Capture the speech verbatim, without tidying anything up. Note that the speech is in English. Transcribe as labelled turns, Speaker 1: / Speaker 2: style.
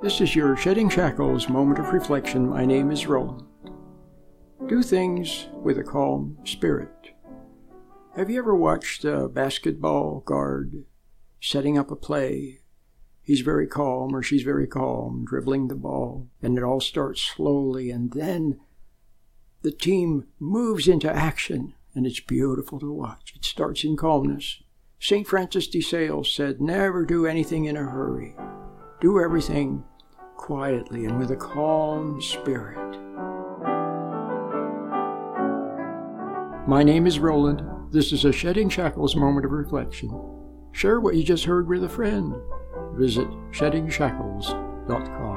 Speaker 1: This is your Shedding Shackles moment of reflection. My name is Roland. Do things with a calm spirit. Have you ever watched a basketball guard setting up a play? He's very calm, or she's very calm, dribbling the ball, and it all starts slowly, and then the team moves into action, and it's beautiful to watch. It starts in calmness. Saint Francis de Sales said, never do anything in a hurry. Do everything quietly and with a calm spirit. My name is Roland. This is a Shedding Shackles moment of reflection. Share what you just heard with a friend. Visit shedding shackles dot com.